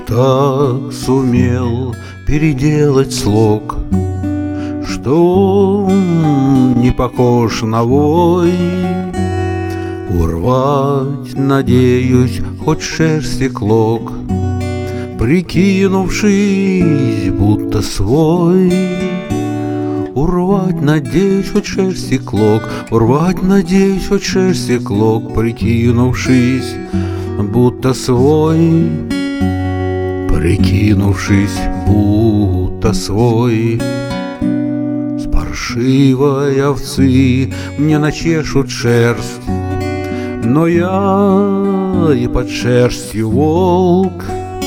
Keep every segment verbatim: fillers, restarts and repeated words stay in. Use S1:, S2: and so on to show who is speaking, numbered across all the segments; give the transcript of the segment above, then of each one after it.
S1: так сумел переделать слог, что он не похож на вой. Урвать, надеюсь, хоть шерсти клок, прикинувшись, будто свой. Урвать, надеюсь, хоть шерсти клок, урвать, надеюсь, хоть шерсти клок, прикинувшись, будто свой. Прикинувшись, будто свой. С паршивой овцы мне начешут шерсть, но я и под шерстью волк.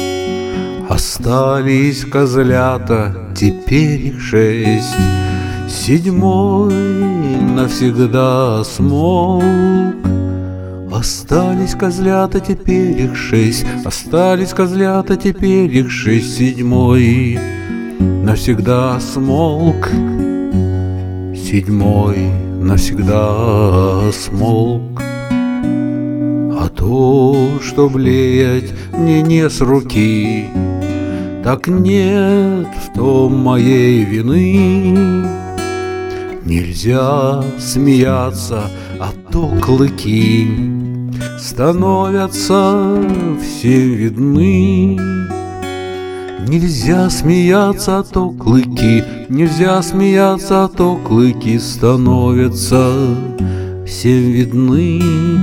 S1: Остались козлята, теперь их шесть, седьмой навсегда смолк. Остались козлята, теперь их шесть, остались козлята, теперь их шесть, седьмой навсегда смолк. Седьмой навсегда смолк. А то, что блеять мне не с руки, так нет в том моей вины. Нельзя смеяться, а то клыки становятся всем видны. Нельзя смеяться, а то клыки, нельзя смеяться, а то клыки становятся всем видны.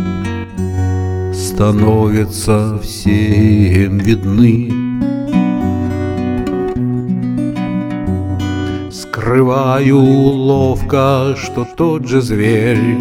S1: Становятся всем видны. Скрываю ловко, что тот же зверь,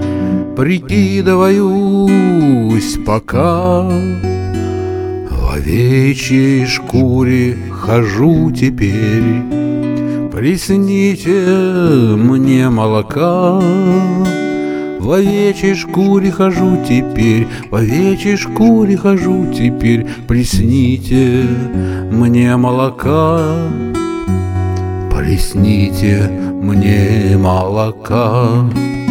S1: прикидываюсь пока. В овечьей шкуре хожу теперь, плесните мне молока. В овечьей шкуре хожу теперь, в овечьей шкуре хожу теперь, плесните мне молока. Плесните мне молока.